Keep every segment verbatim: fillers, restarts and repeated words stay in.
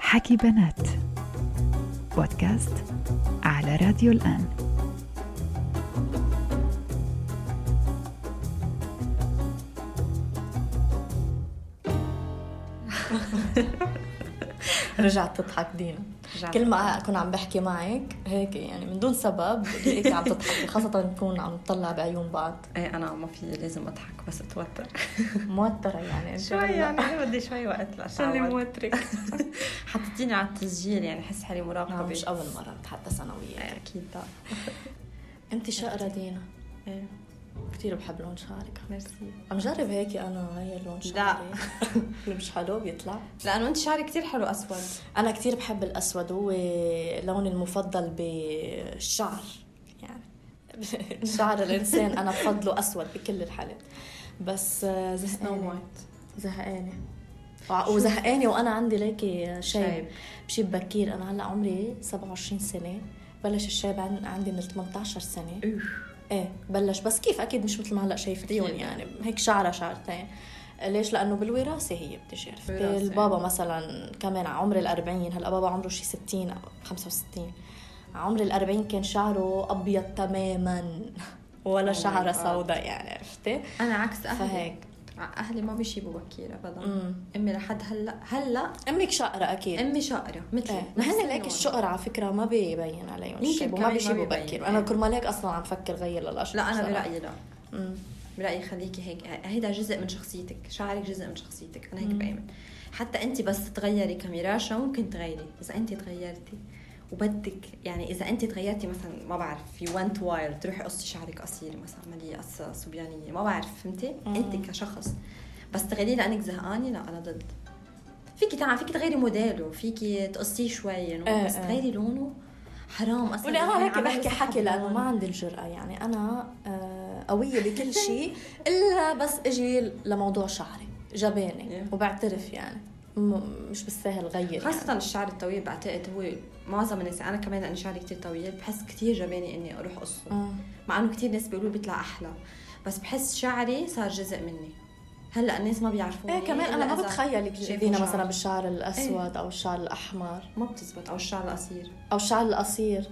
حكي بنات، بودكاست على راديو الآن. رجعت تضحك دينا. كل ما أكون عم بحكي معك هيك يعني من دون سبب بلاقيك عم تضحكي، خاصة نكون عم نطلع بعيون بعض. ايه انا ما في لازم اضحك بس اتوتر. موترة يعني شوي يعني بدي شوي وقت لأتعود. شو اللي موترك؟ حطيتيني على التسجيل يعني حس حالي مراقبة. مش أول مرة بتحدث أنا وياك. ايه اكيد لا. أنت شقرة دينا. ايه كتير بحب لون شعرك. ميرسي. عم جرب هيك أنا غير لون شعري. اللي مش حلو بيطلع. لأنه أنت شعري كتير حلو أسود. أنا كتير بحب الأسود، هو لوني المفضل بالشعر يعني. شعر الإنسان أنا بفضله أسود بكل الحالات، بس زهقانة زهقانة وزهقانة وأنا عندي ليكي شايب بشيب بكير. أنا هلأ عمري سبعة وعشرين سنة، بلش الشايب عندي من ثمانية عشر سنة. ايه بلش، بس كيف اكيد مش مثل ما هلا شايفتيهم يعني هيك شعره شعرتين. ليش؟ لانه بالوراثه هي بتجي. البابا مثلا كمان عمر الأربعين، هلا بابا عمره شي ستين او خمسة وستين، عمر الأربعين كان شعره ابيض تماما ولا شعره سوداء يعني، عرفتي؟ انا عكس اهلي. فهيك اهلي ما بيشيبوا بكير ابدا. مم. امي لحد هلا هلا امك شقره اكيد. امي شقره مثلي. ايه. هن ليك الشقر على فكره ما بيبين عليهم الشيب وما بيشيبوا بكير. انا كل ما ليك اصلا عم فكر غير للاشقر. لا انا برايي لا. امم برايي خليكي هيك، هيدا جزء من شخصيتك، شعرك جزء من شخصيتك. انا هيك بامن. حتى انت بس تغيري كميراشة ممكن تغيري اذا انت تغيرتي وبدك يعني. اذا انت تغيرتي مثلا ما بعرف في وانت وايلد تروحي قصي شعرك قصير مثلا عمليه قصه صبيانيه ما بعرف، فهمتي؟ انت كشخص بس تغيري لانك زهقانه، لا انا ضد. فيكي تعال فيكي تغيري موديله، فيكي تقصيه شوي يعني اه بس اه. تغيري لونه حرام اصلا. ولا انا هيك بحكي حكي لانه ما عندي الجرأة يعني. انا آه قويه بكل شيء الا بس اجي لموضوع شعري جباني وبعترف يعني مش بالسهل غير خاصة يعني. الشعر الطويل بعتقد هو معظم الناس، أنا كمان لأني شعري كتير طويل بحس كتير جباني إني أروح قصه. مع إنه كتير ناس بيقولوا بيطلع أحلى، بس بحس شعري صار جزء مني. هلا الناس ما بيعرفوني. ايه كمان أنا ما بتخيلك جدينا مثلا بالشعر الأسود ايه؟ أو الشعر الأحمر ما بتزبط، أو الشعر القصير أو الشعر القصير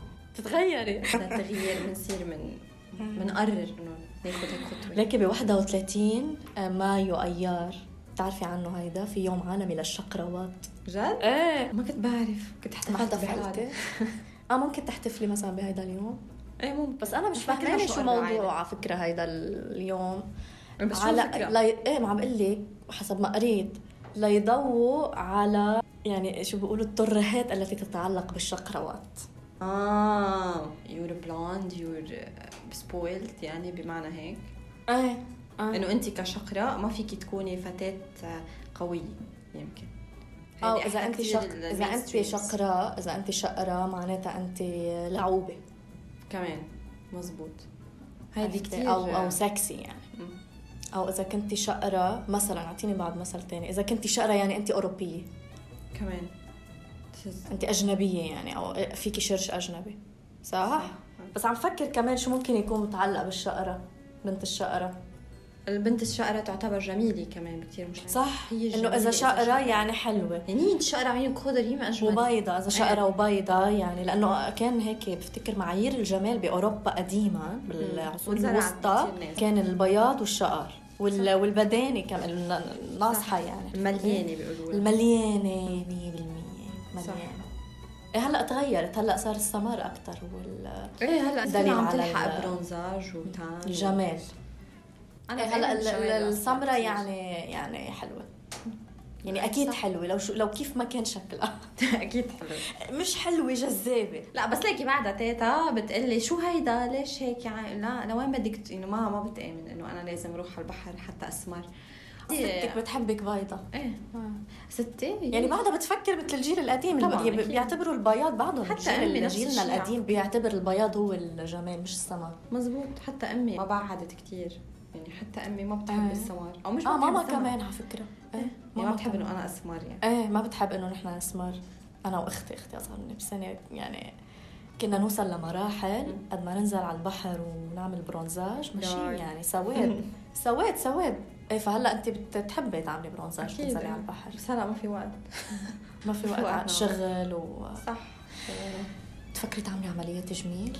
تتغيري. التغيير بنصير من بنقرر إنه ناخد هيك خطوة. لكن بواحدة وثلاثين مايو أيار تعرفي عنه هيدا في يوم عالمي للشقروات. جد؟ ايه ما كنت بعرف، كنت احتفلت. اه ممكن تحتفلي مثلا بهيدا اليوم. ايه ممكن، بس انا مش فاهمه شو موضوع على فكره هيدا اليوم. بس على شو فكرة؟ لا ايه ما عم بقول لك حسب ما قريت ليضووا على يعني شو بيقولوا الترهات التي تتعلق بالشقروات. اه يور بلوند يور سبويلت يعني بمعنى هيك. ايه آه. انه انت كشقراء ما فيك تكوني فتاة قوية يمكن. او اذا انت شق... اذا انت شقراء اذا انت شقراء معناتها انت لعوبة كمان. مزبوط. هذه كتير او او سكسي يعني. م. او اذا كنت شقراء مثلا اعطيني بعد مثل تاني، اذا كنت شقراء يعني انت اوروبية كمان، انت اجنبية يعني او فيكي شرش اجنبي صح؟ صح. بس عم فكر كمان شو ممكن يكون متعلق بالشقرة. بنت الشقرة، البنت الشقرة تعتبر جميلة كمان بكتير مش صح. انه اذا شقرة يعني حلوة يعني انت شقرة عينك خضر ما اجمل وبيضة. اذا شقرة وبيضة يعني لانه كان هيك بفتكر معايير الجمال باوروبا قديمة بالعصور الوسطى كان البياض والشقر وال والبداني كمان الناصحة يعني المليانة بيقولوا المليانة مية بالمية مليانة. إيه هلا تغيرت، هلا صار السمر اكثر وال ايه هلا دليل عم تلحق برونزاج وتان الجمال. انا إيه هلا السمرة يعني يعني حلوة يعني اكيد صح. حلوة لو شو لو كيف ما كان شكلها اكيد حلوة مش حلوة جذابة. لا بس ليكي بعدها تيتا بتقلي شو هيدا ليش هيك يعني. لا لوين بدك انه ما ما بتآمن انه انا لازم اروح على البحر حتى اسمر. ستك بتحبك بيضة. ايه ستي يعني بعدها بتفكر مثل الجيل القديم اللي بيعتبروا البياض بعضهم. حتى امي جيلنا القديم بيعتبر البياض هو الجمال مش السمر. مزبوط. حتى امي ما بعدت كتير يعني. حتى امي ما بتحب آه. السمر او مش اه ماما كمان على فكرة ايه يعني ما بتحب انه انا اسمر يعني. ايه ما بتحب انه نحن نسمر. انا واختي اختي اصغر مني بسنة يعني كنا نوصل لمراحل قد ما ننزل على البحر ونعمل برونزاج ماشي يعني سواد سواد سواد ايه فهلا انت بتحبي تعملي برونزاج تنزلي على البحر؟ بس هلا ما في وقت. ما في وقت على شغل و صح. تفكري تعملي عملية تجميل؟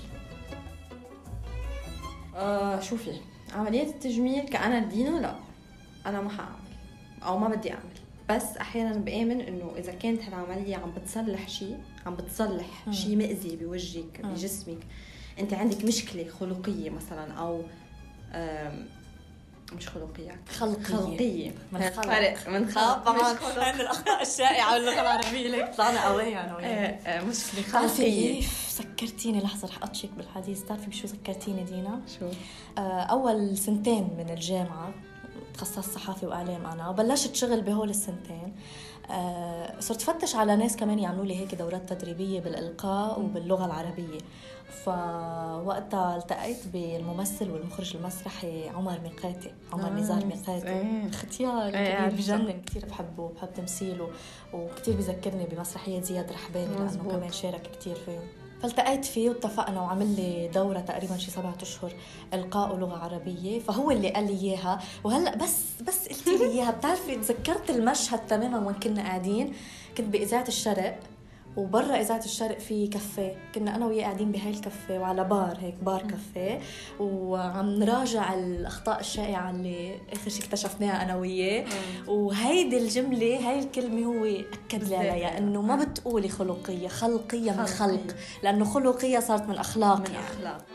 آه شوفي، عملية التجميل كأنا دينا لا، أنا ما حأعمل أو ما بدي أعمل. بس أحيانا بآمن إنه إذا كانت هالعملية عم بتصلح شيء، عم بتصلح شيء مأذي بوجهك بجسمك، أنت عندك مشكلة خلقية مثلا أو مش خلقية خلقية خلقية من خلق فرق من خلق طبعا هذه الأخطاء الشائعة باللغة العربية اللي طلعنا قوية أنا وياك. مشكلة خلقية. سكرتيني لحظة رح أطشك بالحديث. تعرفي بشو سكرتيني دينا؟ شو؟ أول سنتين من الجامعة تخصصت صحافة وإعلام أنا، وبلشت شغل بهول السنتين. أه صرت فتش على ناس كمان يعملوا لي هيك دورات تدريبية بالإلقاء وباللغة العربية. فوقتها التقيت بالممثل والمخرج المسرحي عمر ميقاتي، عمر نزار ميقاتي، اختيار كبير بجنن، كتير بحبه، بحب تمثيله، وكتير بذكرني بمسرحية زياد رحباني لأنه كمان شارك كتير فيه. فالتقيت فيه واتفقنا وعمل لي دورة تقريبا شي سبعة أشهر إلقاء ولغة عربية. فهو اللي قال لي إياها، وهلأ بس بس قلت لي إياها بتعرفي تذكرت المشهد تماما وين كنا قاعدين. كنت بإذاعة الشرق، وبرا إذاعة الشرق في كافيه، كنا أنا وياه قاعدين بهاي الكافيه وعلى بار هيك بار كافيه، وعم نراجع الأخطاء الشائعة اللي آخر شيء اكتشفناها أنا وياه. وهيدي الجملة هاي الكلمة هو أكد لي عليها إنه ما بتقولي خلقية، خلقية من خلق، لأنه خلقية صارت من أخلاق من يعني. أخلاق.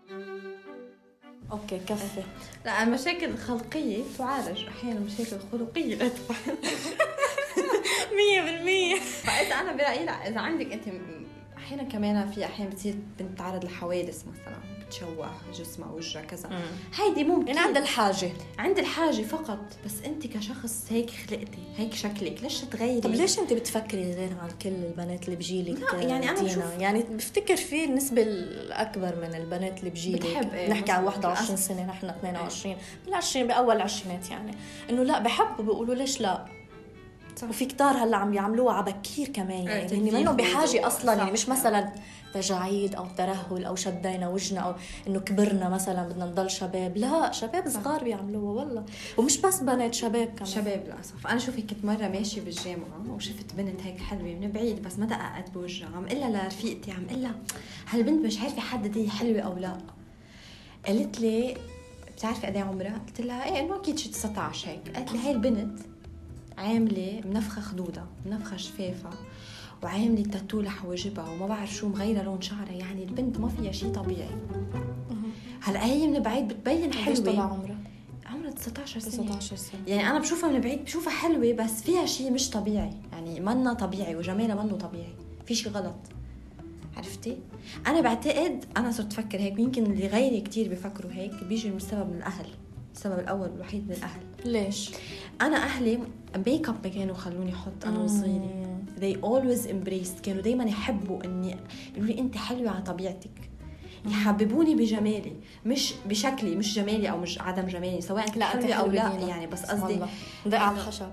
أوكي كفي. لا المشاكل الخلقية تعالج، أحيانا مشاكل خلقية لا تعالج. مية بالمية. فإذا أنا برأيي لا، إذا عندك أنت أحيانا كمان في أحيانا بتصير بنت تعرض لحوادث مثلا بتشوه جسمها وجهها كذا، هيدي ممكن يعني عند الحاجة عند الحاجة فقط. بس أنت كشخص هيك خلقتي، هيك شكلك، ليش تغيري؟ طب ليش أنت بتفكري غير عن كل البنات اللي بجيلك؟ يعني أنا بشوف يعني بفتكر في النسبة الأكبر من البنات اللي بجيلك إيه نحكي عن واحد وعشرين سنة، نحن اثنين وعشرين بالعشرين بأول العشرينات، يعني إنه لا بحبوا بيقولوا ليش لا. صح. وفي كتار هلا عم يعملوها على بكير كمان، يعني هني منهم بحاجه اصلا، يعني مش مثلا تجاعيد او ترهل او شدينا وجهنا او انه كبرنا مثلا بدنا نضل شباب، لا شباب صغار بيعملوها والله، ومش بس بنات، شباب كمان شباب للاسف. انا شوفي كنت مره ماشيه بالجامعه وشفت بنت هيك حلوه من بعيد بس ما دققت بوجهها، عم قلها لرفيقتي، عم قلها هالبنت مش عارفه حدد هي حلوه او لا. قالت لي بتعرفي قد ايه عمرها؟ قلت لها ايه انه اكيد شي تسعة عشر هيك. قالت لي هاي البنت عامله منفخه خدودها، منفخه شفافها، وعامله تاتو لحواجبها وما بعرف شو، مغيره لون شعرها، يعني البنت ما فيها شيء طبيعي. هلا هي من بعيد بتبين حلوه. قديش طلع عمرها؟ عمرها تسعة عشر سنه. تسعة عشر سنه. يعني انا بشوفها من بعيد بشوفها حلوه بس فيها شيء مش طبيعي، يعني منها طبيعي وجمالها منه طبيعي، في شيء غلط. عرفتي؟ انا بعتقد انا صرت افكر هيك، يمكن اللي غيري كتير بيفكروا هيك، بيجي من السبب من الاهل. السبب الاول والوحيد من الاهل. ليش؟ انا اهلي ميك اب ما كانوا خلوني احط انا وصغيري. they always embraced، كانوا دايما يحبوا اني يقولوا لي انت حلوه على طبيعتك، يحببوني بجمالي مش بشكلي، مش جمالي او مش عدم جمالي، سواء كنت حلوه او لا، يعني بس قصدي دق على الخشب.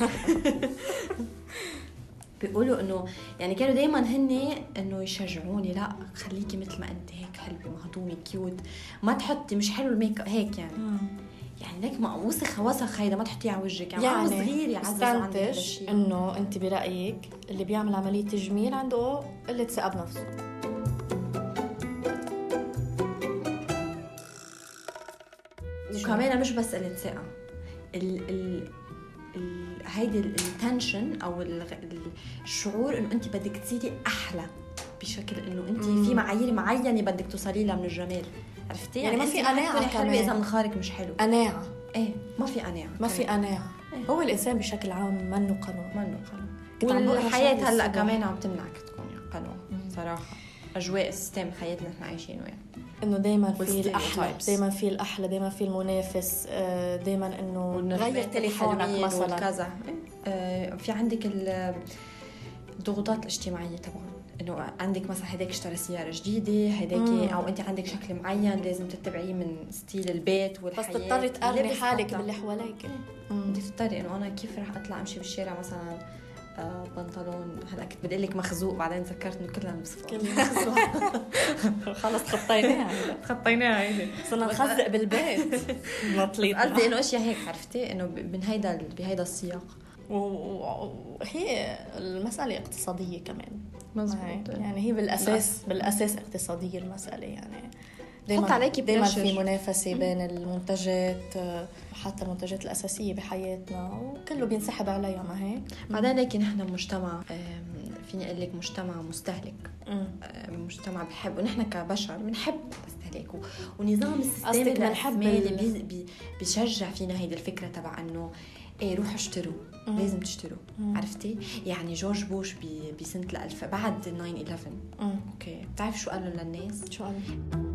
بيقولوا انه يعني كانوا دايما هن انه يشجعوني، لا خليكي مثل ما انت هيك حلوه مهضومه كيوت، ما تحطي مش حلو الميك اب هيك، يعني مم. يعني ليك ما وسخ وسخ هيدا ما تحطيه على وجهك، يعني, يعني صغير يعزز عندك هالشيء. انه انت برايك اللي بيعمل عمليه تجميل عنده قله ثقه بنفسه. وكمان مش بس قله ثقه، ال ال هيدي التنشن او الشعور انه انت بدك تصيري احلى بشكل انه انت مم. في معايير معينه بدك توصلي لها من الجمال. عرفتي؟ يعني, يعني ما في قناعه حلوه اذا منخارك مش حلو. قناعه ايه ما في قناعه، ما في قناعه. إيه؟ هو الانسان بشكل عام منه قانون، منه قانون. والحياه هلا كمان عم تمنعك تكون قانون صراحه. اجواء السيستم حياتنا احنا عايشينه يعني انه دايما في الاحلى، دايما في الاحلى، دايما في المنافس، دايما انه غير تليفونك مثلا كذا. في عندك الضغوطات الاجتماعيه طبعا، انه عندك مثلا هداك اشترى سياره جديده، هداك او انت عندك شكل معين لازم تتبعيه من ستيل البيت والحياه، بس تضطري تقارني حالك باللي حواليك. بدك تضطري انه انا كيف راح اطلع امشي بالشارع مثلا بنطلون هلا كنت بدي لك مخزوق بعدين ذكرت انه كلنا بصفات كلنا مخزوق. خلص خطيناها خطيناها هيدي صرنا نخزق بالبيت نطليط. قصدي انه اشياء هيك عرفتي انه من هيدا بهيدا السياق. وهي المسألة اقتصادية كمان مزبوط. يعني هي بالأساس بالأساس اقتصادية المسألة يعني حط عليكي دايما في منافسة بين المنتجات حتى المنتجات الأساسية بحياتنا وكله بينسحب عليها ما هيك. بعدين لكن نحن مجتمع فيني أقول لك مجتمع مستهلك مجتمع بحب ونحن كبشر بنحب نستهلك ونظام السيستم الرأسمالي بي بيشجع فينا هيدي الفكرة تبع إنه إيه روحوا اشتروا مم. لازم تشتروا مم. عرفتي يعني جورج بوش بسنة الألف بعد تسعة إحدى عشر أوكي بتعرف شو قالوا للناس؟ شو قالوا؟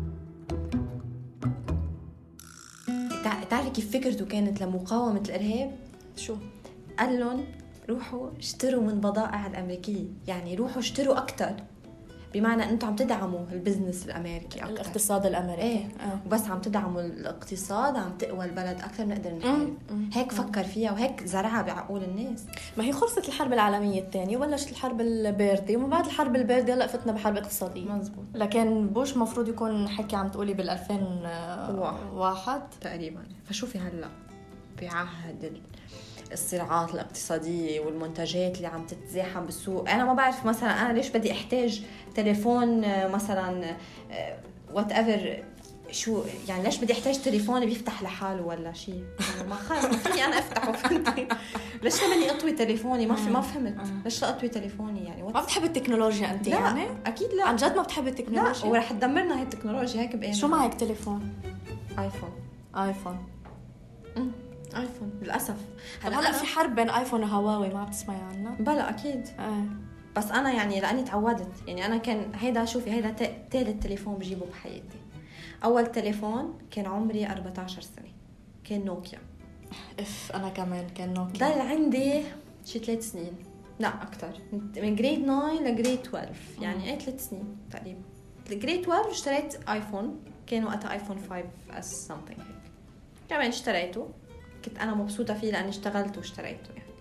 تعرفي كيف فكرته كانت لمقاومة الإرهاب؟ شو؟ قال لهم روحوا اشتروا من بضائع الأمريكية يعني روحوا اشتروا أكتر بمعنى أنتم عم تدعموا البزنس الأمريكي أكتر الاقتصاد الأمريكي ايه آه. وبس عم تدعموا الاقتصاد عم تقوى البلد أكتر بنقدر نحارب هيك فكر فيها وهيك زرعها بعقول الناس. ما هي خلصت الحرب العالمية الثانية وبلشت الحرب الباردة ومن بعد الحرب الباردة هلا فتنا بحرب اقتصادية. مزبوط. لكن بوش مفروض يكون حكي عم تقولي بالألفين وواحد تقريبا. فشوفي هلا بعهد الصراعات الاقتصادية والمنتجات اللي عم تتزاحم بالسوق أنا ما بعرف مثلا أنا ليش بدي أحتاج تليفون مثلا whatever شو يعني ليش بدي أحتاج تليفون بيفتح لحاله ولا شيء ما خلص فيني أنا أفتحه فهمتي ليش بدي أطوي تليفوني ما في ما فهمت ليش أطوي تليفوني يعني ما بتحب التكنولوجيا أنت لا يعني أكيد لا عن جد ما بتحب التكنولوجيا لا ورح تدمرنا هاي التكنولوجيا هيك بقينا. شو معك تليفون؟ آيفون آيفون امم ايفون للاسف. هلا هلا في حرب بين ايفون وهواوي ما بتسمعي عنها؟ بلا اكيد آه. بس انا يعني لاني تعودت يعني انا كان هيدا شوفي هيدا ثالث تليفون بجيبه بحياتي. اول تليفون كان عمري أربعة عشر سنه كان نوكيا. اف انا كمان كان نوكيا. ضل عندي شي ثلاث سنين لا اكثر من جريد تسعة لجريد اثنا عشر يعني اي ثلاث سنين تقريبا. جريد اثنا عشر اشتريت ايفون كان وقتها ايفون خمسة اس something هيك كمان اشتريته كنت أنا مبسوطة فيه لأني اشتغلت واشتريته يعني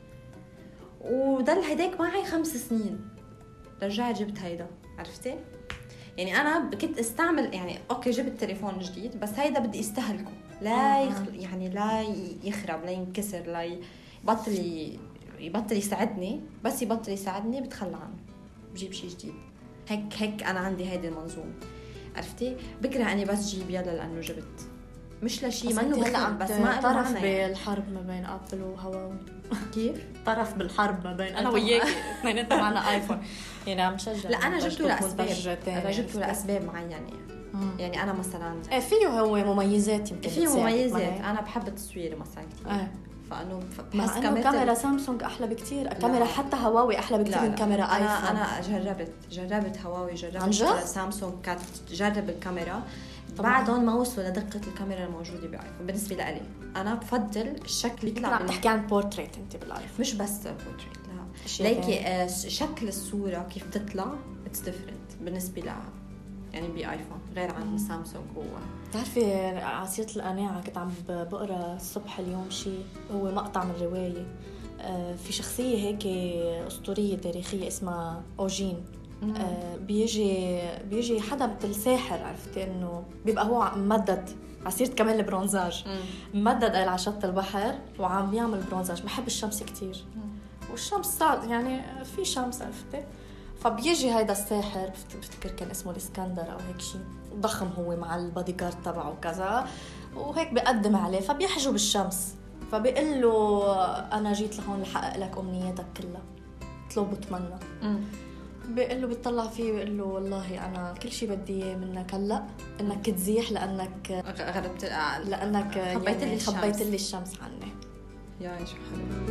وضل هيداك معي خمس سنين رجعت جبت هيدا عرفتي يعني أنا كنت استعمل يعني أوكي جبت تليفون جديد بس هيدا بدي استهلكه لا يخ... يعني لا يخرب لا ينكسر لا يبطل ي... يبطل يساعدني بس يبطل يساعدني بتخلى عنه بجيب شيء جديد هيك هيك أنا عندي هيدي المنظومة عرفتي بكره أني بس جيب يلا لأنه جبت مش لشيء ما انه هلا بس ما طرف بالحرب ما بين ابل وهواوي. كيف طرف بالحرب ما بين انا وياك اثنيناتنا معنا ايفون يعني عم شجع. لا انا جبته لاسباب انا جبته لاسباب معينه يعني يعني انا مثلا ايه فيه هو مميزات يمكن فيه مميزات انا بحب التصوير مثلا كثير اه فانه بحس كاميرا كاميرا سامسونج احلى بكتير كاميرا حتى هواوي احلى بكتير من كاميرا ايفون. انا انا جربت جربت هواوي جربت سامسونج كانت جرب الكاميرا بعدهم ما وصلوا لدقة الكاميرا الموجودة بالايفون بالنسبة لي. أنا بفضل الشكل يطلع عم تحكي عن بورتريت أنت بالايفون مش بس بورتريت لا ليكي شكل الصورة كيف تطلع it's different بالنسبة لها يعني بايفون غير عن سامسونج. هو بتعرفي عصيرة القناعة كنت عم بقرأ الصبح اليوم شيء هو مقطع من رواية في شخصية هيك أسطورية تاريخية اسمها أوجين آه بيجي بيجي حدا مثل ساحر عرفتي انه بيبقى هو ممدد عصيرة كمان البرونزاج ممدد على شط البحر وعم يعمل برونزاج. بحب الشمس كتير والشمس صعد يعني في شمس عرفتي فبيجي هيدا الساحر بفتكر كان اسمه الاسكندر او هيك شيء ضخم هو مع البادي جارد تبعه وكذا وهيك بيقدم عليه فبيحجب الشمس فبيقول له انا جيت لهون لحقق لك امنياتك كلها اطلب وتمنى. بيقول له بيطلع فيه بيقول له والله أنا كل شيء بدي إياه منك هلأ إنك تزيح لأنك غربت لأنك خبيت يعني لي خبيت لي الشمس عني. يا شو حلو.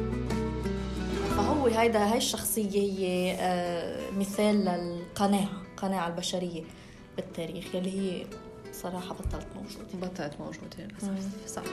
فهو هيدا هاي الشخصية هي مثال للقناعة قناعة البشرية بالتاريخ اللي هي صراحة بطلت موجودة بطلت موجودة للأسف. صح.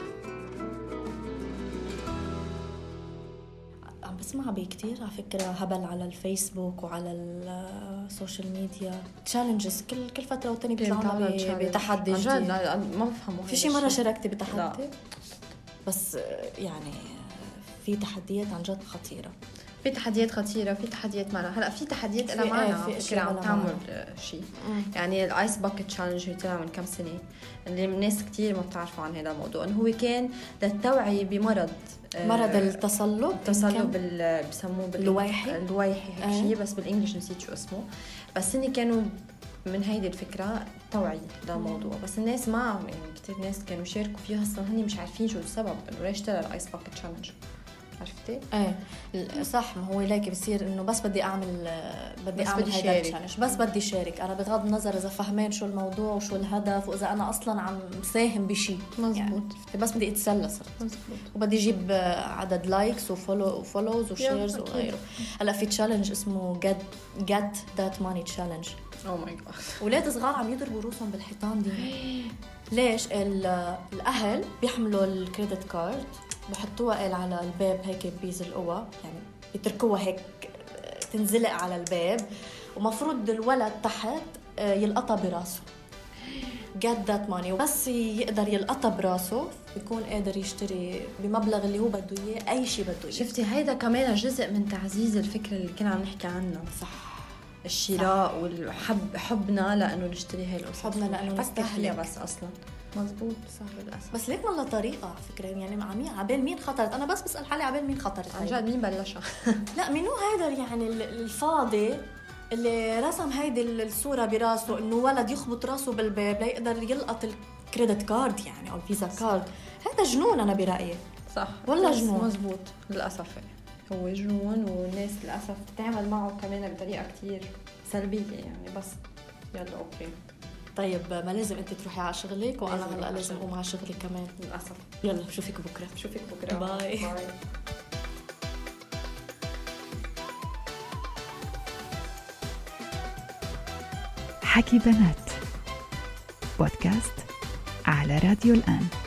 عم بسمع بكتير على فكرة هبل على الفيسبوك وعلى السوشيال ميديا تشالنجز كل كل فترة والتانية بيطلعوا بتحدي جديد. ما بفهمه في شي مرة شاركتي بتحدي؟ بس يعني في تحديات عن جد خطيرة. في تحديات خطيره، في تحديات معنا. هلا في تحديات لها في- معنى إيه، على في فكره أشياء عم لها تعمل شيء. يعني الايس باكيت تشالنج اللي طلع من كم سنه، اللي الناس كتير ما بتعرفوا عن هذا الموضوع، انه هو كان للتوعيه بمرض آه، مرض التصلب. التصلب يمكن. بال بسموه بال- اللويحي. اللويحي هيك آه. شيء، بس بالانجلش نسيت شو اسمه. بس هن كانوا من هيدي الفكره توعيه للموضوع، بس الناس معهم يعني كثير ناس كانوا يشاركوا فيها، اصلا هن مش عارفين شو السبب انه ليش طلع الايس باكيت تشالنج. عرفتي؟ ايه صح. ما هو ليك بصير انه بس بدي اعمل بدي بس اعمل بدي هيدا شارك. التشالنج، بس بدي شارك انا بغض النظر اذا فهمان شو الموضوع وشو الهدف، واذا انا اصلا عم ساهم بشيء. مزبوط. يعني بس بدي اتسلى صرت، مزبوط. وبدي اجيب عدد لايكس وفولو وفولوز وشيرز يا، أكيد. وغيره. هلا في تشالنج اسمه get get that money challenge. او ماي جاد. اولاد صغار عم يضربوا روسهم بالحيطان دي. ليش؟ ال- الاهل بيحملوا الكريدت كارد، بحطوها قال على الباب هيك بيزلقوها، يعني بيتركوها هيك تنزلق على الباب، ومفروض الولد تحت يلقطها براسه get that money. وبس يقدر يلقطها براسه بيكون قادر يشتري بمبلغ اللي هو بده اياه اي شيء بده اياه. شفتي هيدا كمان جزء من تعزيز الفكره اللي كنا عم نحكي عنها. صح. الشراء والحب، حبنا لانه نشتري هاي القصص، حبنا لأنه فكر فيها نستهلك. بس اصلا. مزبوط. صح للاسف. بس ليك والله طريقه على فكره، يعني مع مين عبال مين خطرت؟ انا بس بسال حالي عبال مين خطرت. عن جد مين بلشها؟ لا منو هيدا يعني ال- الفاضي اللي رسم هيدي الصوره براسه انه ولد يخبط راسه بالباب ليقدر يلقط الكريدت كارد يعني او الفيزا كارد. هذا جنون انا برايي. صح والله بس جنون. مزبوط للاسف هو جنون، والناس للاسف بتعمل معه كمان بطريقه كتير سلبيه يعني. بس يلا اوكي. طيب ما لازم انت تروحي على شغلك وانا لازم هلا أروح لازم على اقوم على شغلي كمان. للاسف. يلا بشوفك بكره. بشوفك بكره. باي. باي. حكي بنات بودكاست على راديو الآن.